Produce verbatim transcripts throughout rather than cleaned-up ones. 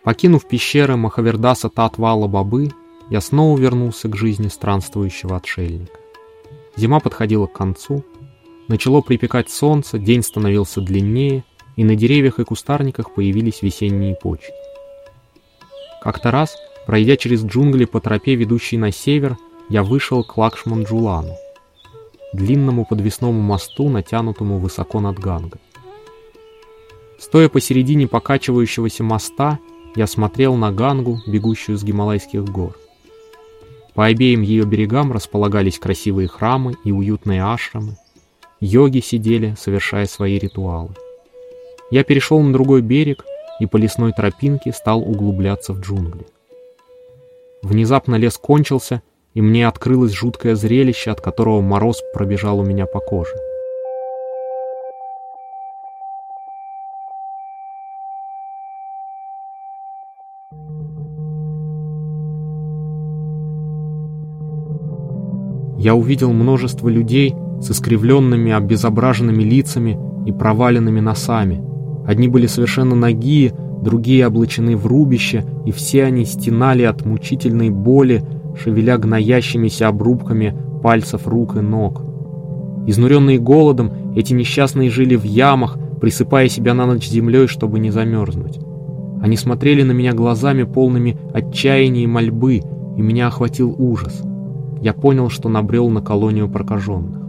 Покинув пещеры Махавердаса Татвала Бабы, я снова вернулся к жизни странствующего отшельника. Зима подходила к концу, начало припекать солнце, день становился длиннее, и на деревьях и кустарниках появились весенние почки. Как-то раз, пройдя через джунгли по тропе, ведущей на север, я вышел к Лакшман-Джулану, длинному подвесному мосту, натянутому высоко над Гангой. Стоя посередине покачивающегося моста, я смотрел на Гангу, бегущую с Гималайских гор. По обеим ее берегам располагались красивые храмы и уютные ашрамы. Йоги сидели, совершая свои ритуалы. Я перешел на другой берег и по лесной тропинке стал углубляться в джунгли. Внезапно лес кончился, и мне открылось жуткое зрелище, от которого мороз пробежал у меня по коже. Я увидел множество людей с искривленными, обезображенными лицами и проваленными носами. Одни были совершенно нагие, другие облачены в рубище, и все они стенали от мучительной боли, шевеля гноящимися обрубками пальцев рук и ног. Изнуренные голодом, эти несчастные жили в ямах, присыпая себя на ночь землей, чтобы не замерзнуть. Они смотрели на меня глазами, полными отчаяния и мольбы, и меня охватил ужас. Я понял, что набрел на колонию прокаженных.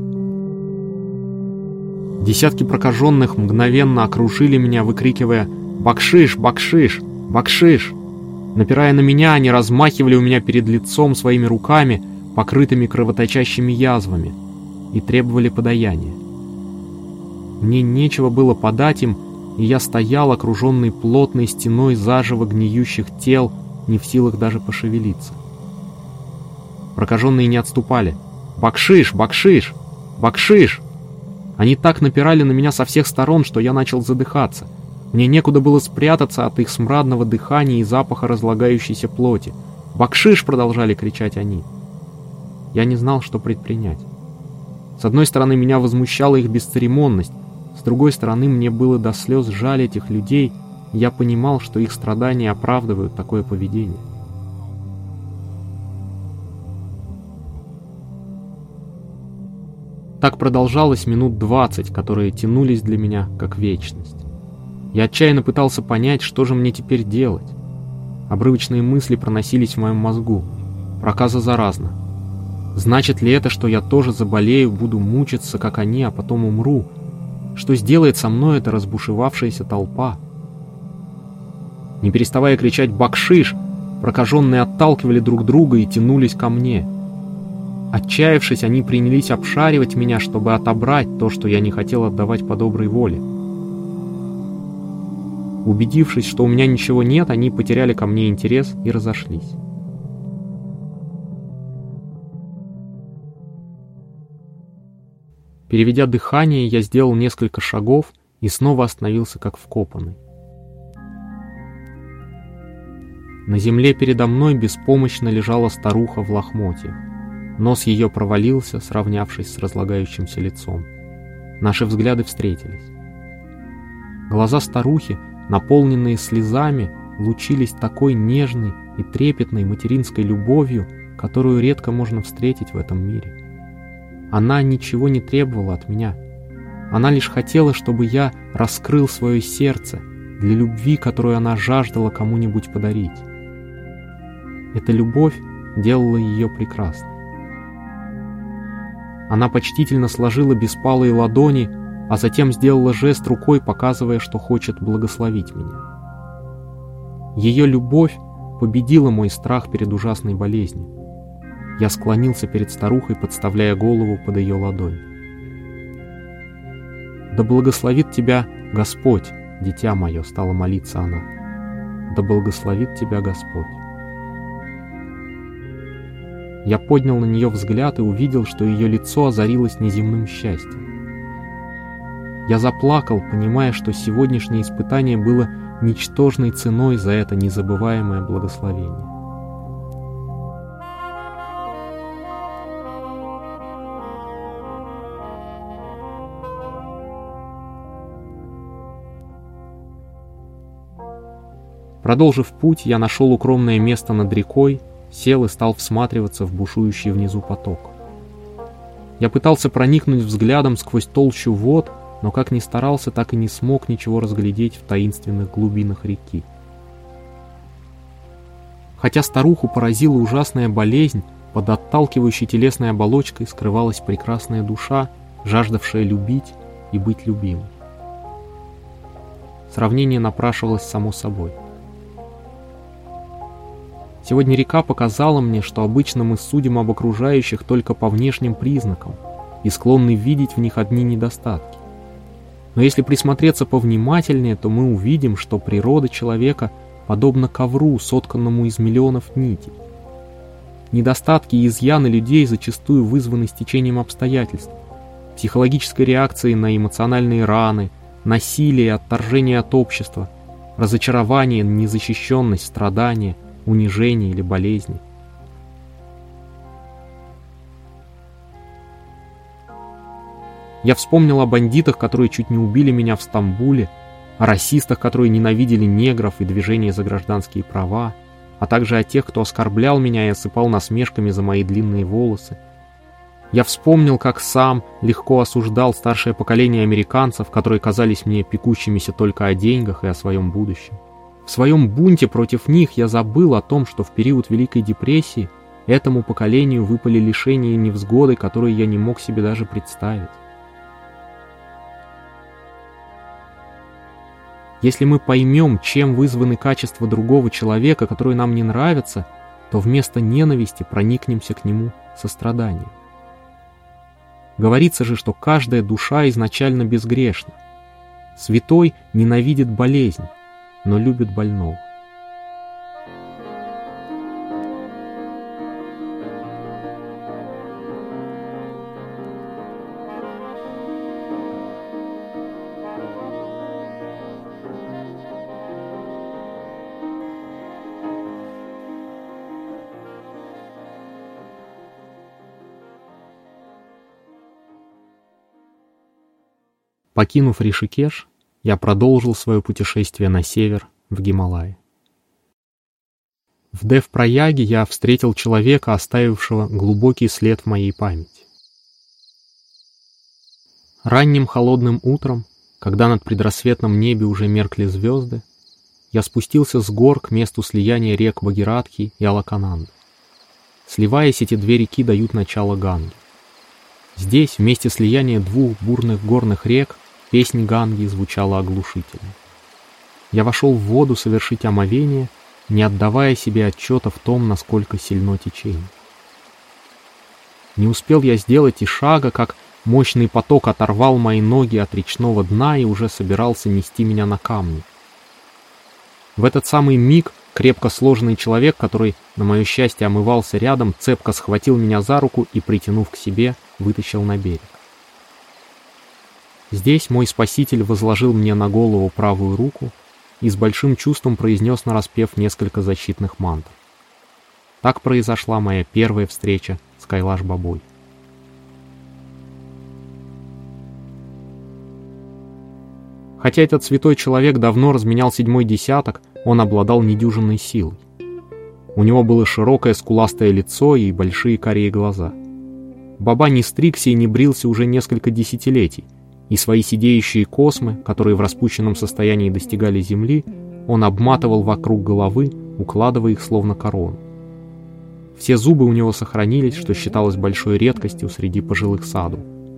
Десятки прокаженных мгновенно окружили меня, выкрикивая «Бакшиш! Бакшиш! Бакшиш!». Напирая на меня, они размахивали у меня перед лицом своими руками, покрытыми кровоточащими язвами, и требовали подаяния. Мне нечего было подать им, и я стоял, окруженный плотной стеной заживо гниющих тел, не в силах даже пошевелиться. Прокаженные не отступали. «Бакшиш! Бакшиш! Бакшиш!». Они так напирали на меня со всех сторон, что я начал задыхаться. Мне некуда было спрятаться от их смрадного дыхания и запаха разлагающейся плоти. «Бакшиш!» — продолжали кричать они. Я не знал, что предпринять. С одной стороны, меня возмущала их бесцеремонность, с другой стороны, мне было до слез жаль этих людей, и я понимал, что их страдания оправдывают такое поведение. Так продолжалось минут двадцать, которые тянулись для меня как вечность. Я отчаянно пытался понять, что же мне теперь делать. Обрывочные мысли проносились в моем мозгу. Проказа заразна. Значит ли это, что я тоже заболею, буду мучиться, как они, а потом умру? Что сделает со мной эта разбушевавшаяся толпа? Не переставая кричать «Бакшиш!», прокаженные отталкивали друг друга и тянулись ко мне. Отчаявшись, они принялись обшаривать меня, чтобы отобрать то, что я не хотел отдавать по доброй воле. Убедившись, что у меня ничего нет, они потеряли ко мне интерес и разошлись. Переведя дыхание, я сделал несколько шагов и снова остановился как вкопанный. На земле передо мной беспомощно лежала старуха в лохмотьях. Нос ее провалился, сравнявшись с разлагающимся лицом. Наши взгляды встретились. Глаза старухи, наполненные слезами, лучились такой нежной и трепетной материнской любовью, которую редко можно встретить в этом мире. Она ничего не требовала от меня. Она лишь хотела, чтобы я раскрыл свое сердце для любви, которую она жаждала кому-нибудь подарить. Эта любовь делала ее прекрасной. Она почтительно сложила беспалые ладони, а затем сделала жест рукой, показывая, что хочет благословить меня. Ее любовь победила мой страх перед ужасной болезнью. Я склонился перед старухой, подставляя голову под ее ладонь. «Да благословит тебя Господь, дитя мое», — стала молиться она. «Да благословит тебя Господь». Я поднял на нее взгляд и увидел, что ее лицо озарилось неземным счастьем. Я заплакал, понимая, что сегодняшнее испытание было ничтожной ценой за это незабываемое благословение. Продолжив путь, я нашел укромное место над рекой, сел и стал всматриваться в бушующий внизу поток. Я пытался проникнуть взглядом сквозь толщу вод, но как ни старался, так и не смог ничего разглядеть в таинственных глубинах реки. Хотя старуху поразила ужасная болезнь, под отталкивающей телесной оболочкой скрывалась прекрасная душа, жаждавшая любить и быть любимой. Сравнение напрашивалось само собой. Сегодня река показала мне, что обычно мы судим об окружающих только по внешним признакам и склонны видеть в них одни недостатки. Но если присмотреться повнимательнее, то мы увидим, что природа человека подобна ковру, сотканному из миллионов нитей. Недостатки и изъяны людей зачастую вызваны стечением обстоятельств, психологической реакцией на эмоциональные раны, насилие, отторжение от общества, разочарование, незащищенность, страдания, унижение или болезни. Я вспомнил о бандитах, которые чуть не убили меня в Стамбуле, о расистах, которые ненавидели негров и движение за гражданские права, а также о тех, кто оскорблял меня и осыпал насмешками за мои длинные волосы. Я вспомнил, как сам легко осуждал старшее поколение американцев, которые казались мне пекущимися только о деньгах и о своем будущем. В своем бунте против них я забыл о том, что в период Великой депрессии этому поколению выпали лишения и невзгоды, которые я не мог себе даже представить. Если мы поймем, чем вызваны качества другого человека, которые нам не нравятся, то вместо ненависти проникнемся к нему состраданием. Говорится же, что каждая душа изначально безгрешна. Святой ненавидит болезнь, но любит больного. Покинув Ришикеш, я продолжил свое путешествие на север, в Гималаи. В Дев-Праяге я встретил человека, оставившего глубокий след в моей памяти. Ранним холодным утром, когда над предрассветном небе уже меркли звезды, я спустился с гор к месту слияния рек Багиратхи и Алакананды. Сливаясь, эти две реки дают начало Ганге. Здесь, в месте слияния двух бурных горных рек, песнь Ганги звучала оглушительно. Я вошел в воду совершить омовение, не отдавая себе отчета в том, насколько сильно течение. Не успел я сделать и шага, как мощный поток оторвал мои ноги от речного дна и уже собирался нести меня на камни. В этот самый миг крепко сложенный человек, который, на мое счастье, омывался рядом, цепко схватил меня за руку и, притянув к себе, вытащил на берег. Здесь мой спаситель возложил мне на голову правую руку и с большим чувством произнес нараспев несколько защитных мантр. Так произошла моя первая встреча с Кайлаш-Бабой. Хотя этот святой человек давно разменял седьмой десяток, он обладал недюжинной силой. У него было широкое скуластое лицо и большие карие глаза. Баба не стригся и не брился уже несколько десятилетий, и свои сидеющие космы, которые в распущенном состоянии достигали земли, он обматывал вокруг головы, укладывая их словно корону. Все зубы у него сохранились, что считалось большой редкостью среди пожилых саду.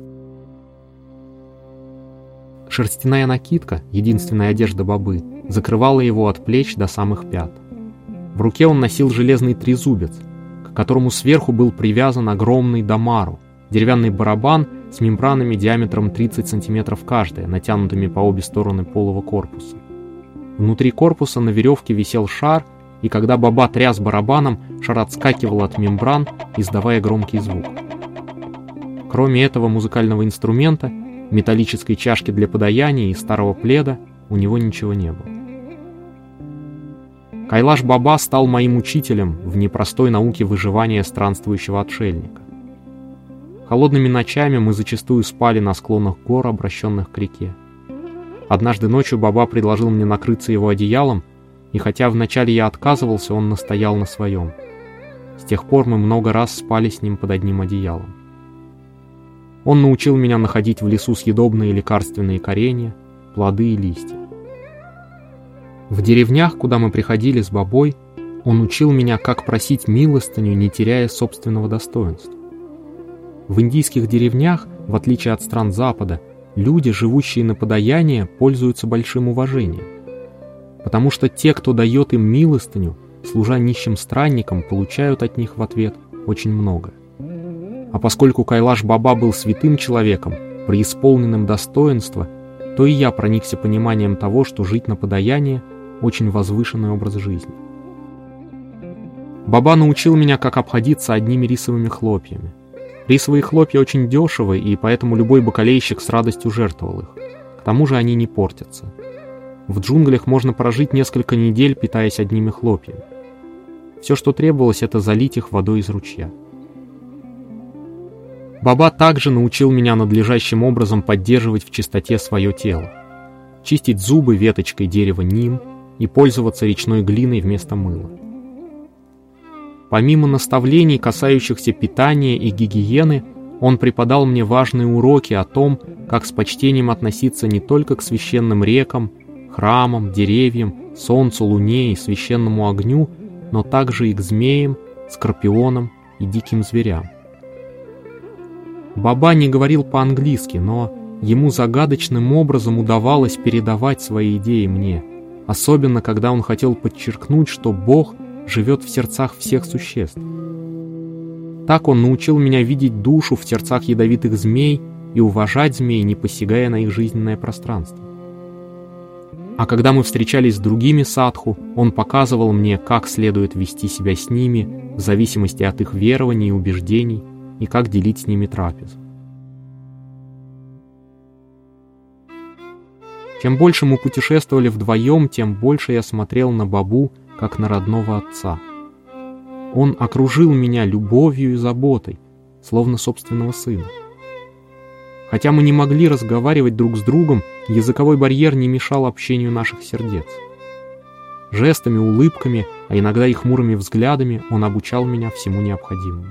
Шерстяная накидка, единственная одежда бабы, закрывала его от плеч до самых пят. В руке он носил железный трезубец, к которому сверху был привязан огромный дамару, деревянный барабан с мембранами диаметром тридцать сантиметров каждая, натянутыми по обе стороны полого корпуса. Внутри корпуса на веревке висел шар, и когда баба тряс барабаном, шар отскакивал от мембран, издавая громкий звук. Кроме этого музыкального инструмента, металлической чашки для подаяния и старого пледа, у него ничего не было. Кайлаш-Баба стал моим учителем в непростой науке выживания странствующего отшельника. Холодными ночами мы зачастую спали на склонах гор, обращенных к реке. Однажды ночью Баба предложил мне накрыться его одеялом, и хотя вначале я отказывался, он настоял на своем. С тех пор мы много раз спали с ним под одним одеялом. Он научил меня находить в лесу съедобные лекарственные коренья, плоды и листья. В деревнях, куда мы приходили с бабой, он учил меня, как просить милостыню, не теряя собственного достоинства. В индийских деревнях, в отличие от стран Запада, люди, живущие на подаяние, пользуются большим уважением. Потому что те, кто дает им милостыню, служа нищим странникам, получают от них в ответ очень много. А поскольку Кайлаш-Баба был святым человеком, преисполненным достоинства, то и я проникся пониманием того, что жить на подаяние – очень возвышенный образ жизни. Баба научил меня, как обходиться одними рисовыми хлопьями. Рисовые хлопья очень дешевы, и поэтому любой бакалейщик с радостью жертвовал их. К тому же они не портятся. В джунглях можно прожить несколько недель, питаясь одними хлопьями. Все, что требовалось, это залить их водой из ручья. Баба также научил меня надлежащим образом поддерживать в чистоте свое тело, чистить зубы веточкой дерева ним и пользоваться речной глиной вместо мыла. Помимо наставлений, касающихся питания и гигиены, он преподал мне важные уроки о том, как с почтением относиться не только к священным рекам, храмам, деревьям, солнцу, луне и священному огню, но также и к змеям, скорпионам и диким зверям. Баба не говорил по-английски, но ему загадочным образом удавалось передавать свои идеи мне, особенно когда он хотел подчеркнуть, что Бог живет в сердцах всех существ. Так он научил меня видеть душу в сердцах ядовитых змей и уважать змей, не посягая на их жизненное пространство. А когда мы встречались с другими садху, он показывал мне, как следует вести себя с ними в зависимости от их верований и убеждений, и как делить с ними трапезу. Чем больше мы путешествовали вдвоем, тем больше я смотрел на Бабу, как на родного отца. Он окружил меня любовью и заботой, словно собственного сына. Хотя мы не могли разговаривать друг с другом, языковой барьер не мешал общению наших сердец. Жестами, улыбками, а иногда и хмурыми взглядами он обучал меня всему необходимому.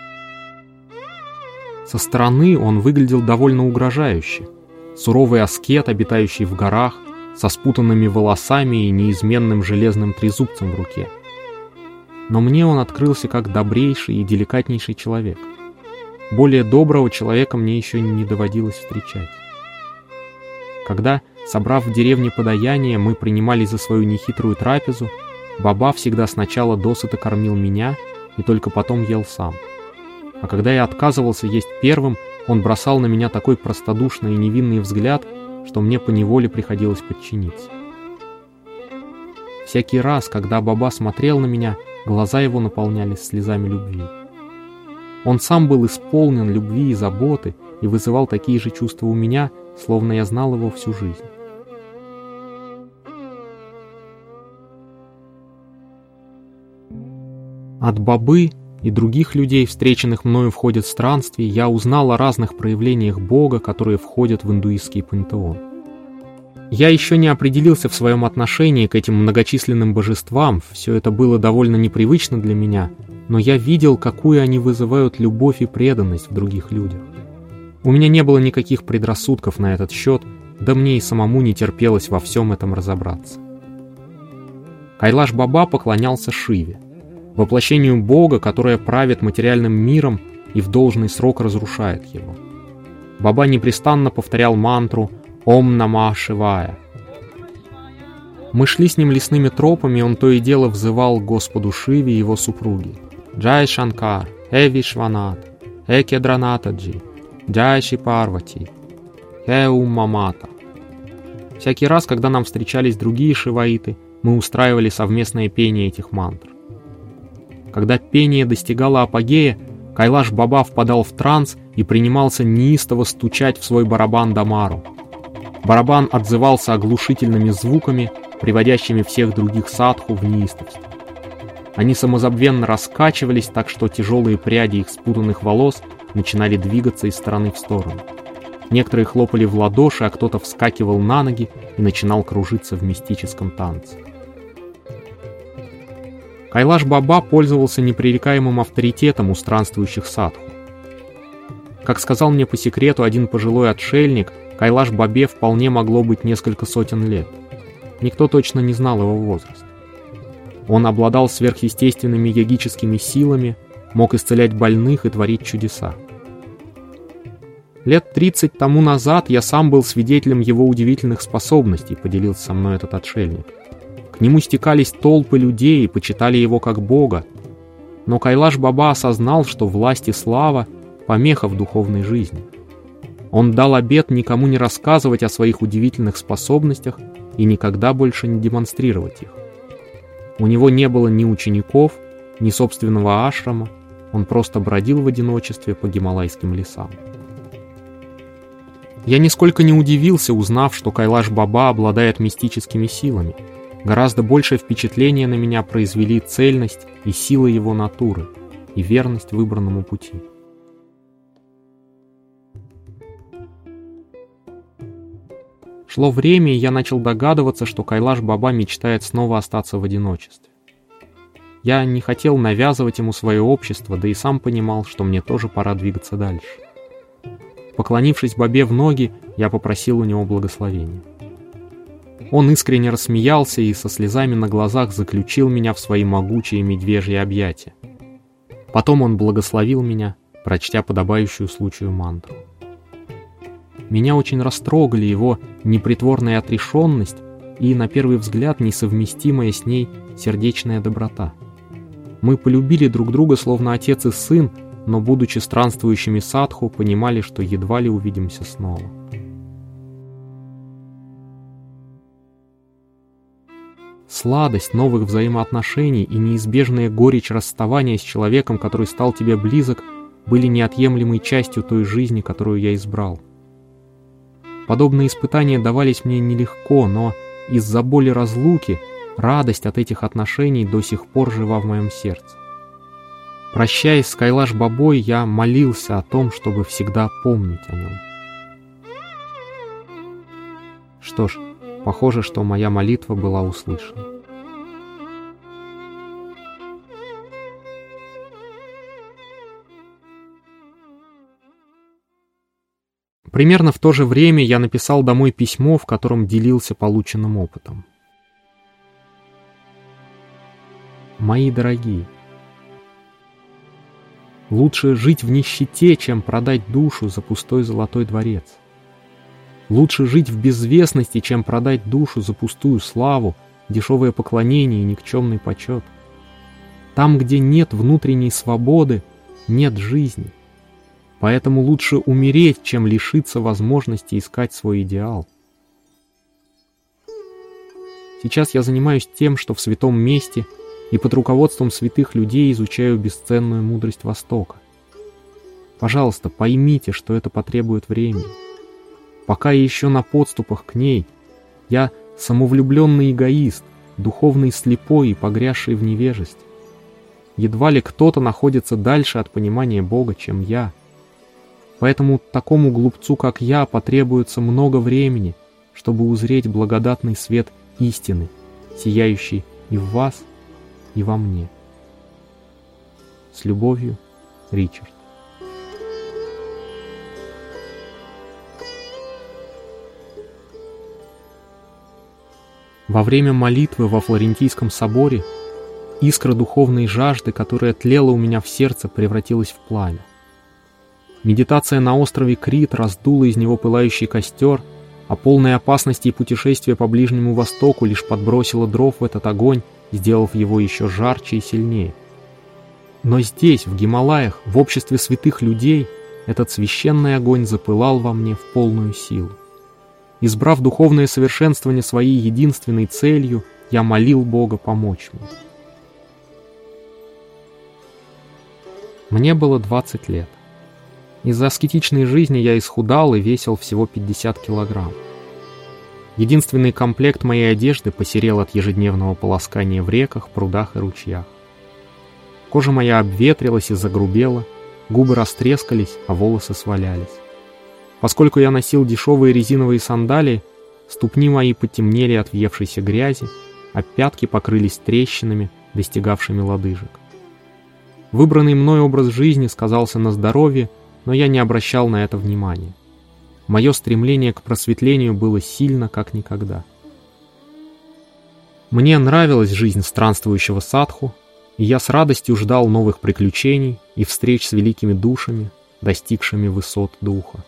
Со стороны он выглядел довольно угрожающе. Суровый аскет, обитающий в горах, со спутанными волосами и неизменным железным трезубцем в руке. Но мне он открылся как добрейший и деликатнейший человек. Более доброго человека мне еще не доводилось встречать. Когда, собрав в деревне подаяние, мы принимались за свою нехитрую трапезу, Баба всегда сначала досыта кормил меня и только потом ел сам. А когда я отказывался есть первым, он бросал на меня такой простодушный и невинный взгляд, что мне поневоле приходилось подчиниться. Всякий раз, когда Баба смотрел на меня, глаза его наполнялись слезами любви. Он сам был исполнен любви и заботы и вызывал такие же чувства у меня, словно я знал его всю жизнь. От Бабы и других людей, встреченных мною в ходе странствий, я узнал о разных проявлениях Бога, которые входят в индуистский пантеон. Я еще не определился в своем отношении к этим многочисленным божествам, все это было довольно непривычно для меня, но я видел, какую они вызывают любовь и преданность в других людях. У меня не было никаких предрассудков на этот счет, да мне и самому не терпелось во всем этом разобраться. Кайлаш-Баба поклонялся Шиве, воплощению Бога, которое правит материальным миром и в должный срок разрушает его. Баба непрестанно повторял мантру «Ом Нама Шивая». Мы шли с ним лесными тропами, он то и дело взывал к Господу Шиве и его супруге: «Джай Шанкар, Хе Вишванат, Хе Кедранатаджи, Джай Ши Парвати, Хе Ум Мамата». Всякий раз, когда нам встречались другие шиваиты, мы устраивали совместное пение этих мантр. Когда пение достигало апогея, Кайлаш-Баба впадал в транс и принимался неистово стучать в свой барабан Дамару. Барабан отзывался оглушительными звуками, приводящими всех других садху в неистовство. Они самозабвенно раскачивались, так что тяжелые пряди их спутанных волос начинали двигаться из стороны в сторону. Некоторые хлопали в ладоши, а кто-то вскакивал на ноги и начинал кружиться в мистическом танце. Кайлаш-Баба пользовался непререкаемым авторитетом у странствующих садху. Как сказал мне по секрету один пожилой отшельник, Кайлаш-Бабе вполне могло быть несколько сотен лет. Никто точно не знал его возраст. Он обладал сверхъестественными йогическими силами, мог исцелять больных и творить чудеса. Лет тридцать тому назад я сам был свидетелем его удивительных способностей, поделился со мной этот отшельник. К нему стекались толпы людей и почитали его как бога. Но Кайлаш-Баба осознал, что власть и слава — помеха в духовной жизни. Он дал обет никому не рассказывать о своих удивительных способностях и никогда больше не демонстрировать их. У него не было ни учеников, ни собственного ашрама, он просто бродил в одиночестве по гималайским лесам. Я нисколько не удивился, узнав, что Кайлаш-Баба обладает мистическими силами. Гораздо большее впечатление на меня произвели цельность и сила его натуры, и верность выбранному пути. Шло время, и я начал догадываться, что Кайлаш-Баба мечтает снова остаться в одиночестве. Я не хотел навязывать ему свое общество, да и сам понимал, что мне тоже пора двигаться дальше. Поклонившись Бабе в ноги, я попросил у него благословения. Он искренне рассмеялся и со слезами на глазах заключил меня в свои могучие медвежьи объятия. Потом он благословил меня, прочтя подобающую случаю мантру. Меня очень растрогали его непритворная отрешенность и, на первый взгляд, несовместимая с ней сердечная доброта. Мы полюбили друг друга словно отец и сын, но, будучи странствующими садху, понимали, что едва ли увидимся снова. Сладость новых взаимоотношений и неизбежная горечь расставания с человеком, который стал тебе близок, были неотъемлемой частью той жизни, которую я избрал. Подобные испытания давались мне нелегко, но из-за боли разлуки радость от этих отношений до сих пор жива в моем сердце. Прощаясь с Кайлаш-Бабой, я молился о том, чтобы всегда помнить о нем. Что ж, похоже, что моя молитва была услышана. Примерно в то же время я написал домой письмо, в котором делился полученным опытом. Мои дорогие, лучше жить в нищете, чем продать душу за пустой золотой дворец. Лучше жить в безвестности, чем продать душу за пустую славу, дешевое поклонение и никчемный почет. Там, где нет внутренней свободы, нет жизни. Поэтому лучше умереть, чем лишиться возможности искать свой идеал. Сейчас я занимаюсь тем, что в святом месте и под руководством святых людей изучаю бесценную мудрость Востока. Пожалуйста, поймите, что это потребует времени. Пока я еще на подступах к ней, я самовлюбленный эгоист, духовный слепой и погрязший в невежестве. Едва ли кто-то находится дальше от понимания Бога, чем я. Поэтому такому глупцу, как я, потребуется много времени, чтобы узреть благодатный свет истины, сияющий и в вас, и во мне. С любовью, Ричард. Во время молитвы во Флорентийском соборе искра духовной жажды, которая тлела у меня в сердце, превратилась в пламя. Медитация на острове Крит раздула из него пылающий костер, а полная опасности и путешествие по Ближнему Востоку лишь подбросило дров в этот огонь, сделав его еще жарче и сильнее. Но здесь, в Гималаях, в обществе святых людей, этот священный огонь запылал во мне в полную силу. Избрав духовное совершенствование своей единственной целью, я молил Бога помочь мне. Мне было двадцать лет. Из-за аскетичной жизни я исхудал и весил всего пятьдесят килограмм. Единственный комплект моей одежды посерел от ежедневного полоскания в реках, прудах и ручьях. Кожа моя обветрилась и загрубела, губы растрескались, а волосы свалялись. Поскольку я носил дешевые резиновые сандалии, ступни мои потемнели от въевшейся грязи, а пятки покрылись трещинами, достигавшими лодыжек. Выбранный мной образ жизни сказался на здоровье, но я не обращал на это внимания. Мое стремление к просветлению было сильно, как никогда. Мне нравилась жизнь странствующего садху, и я с радостью ждал новых приключений и встреч с великими душами, достигшими высот духа.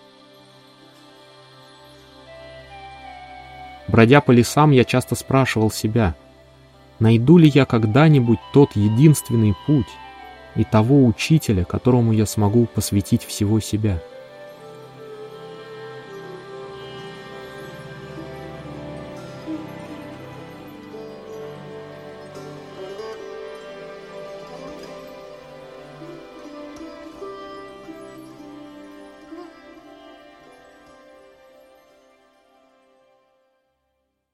Бродя по лесам, я часто спрашивал себя, найду ли я когда-нибудь тот единственный путь и того учителя, которому я смогу посвятить всего себя.